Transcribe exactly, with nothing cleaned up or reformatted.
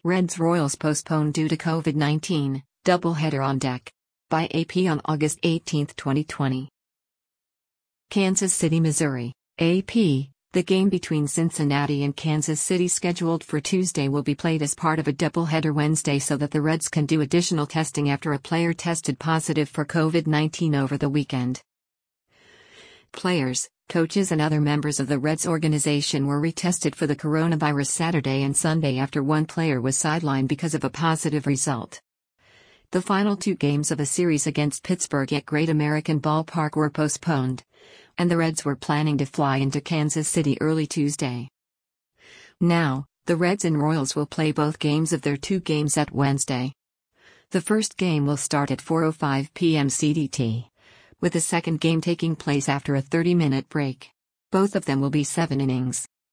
Reds Royals postponed due to COVID nineteen, doubleheader on deck. By A P on August eighteenth, twenty twenty. Kansas City, Missouri. A P, the game between Cincinnati and Kansas City scheduled for Tuesday will be played as part of a doubleheader Wednesday so that the Reds can do additional testing after a player tested positive for COVID nineteen over the weekend. Players, coaches and other members of the Reds organization were retested for the coronavirus Saturday and Sunday after one player was sidelined because of a positive result. The final two games of a series against Pittsburgh at Great American Ballpark were postponed, and the Reds were planning to fly into Kansas City early Tuesday. Now, the Reds and Royals will play both games of their two games at Wednesday. The first game will start at four oh five p m C D T, with the second game taking place after a thirty-minute break. Both of them will be seven innings.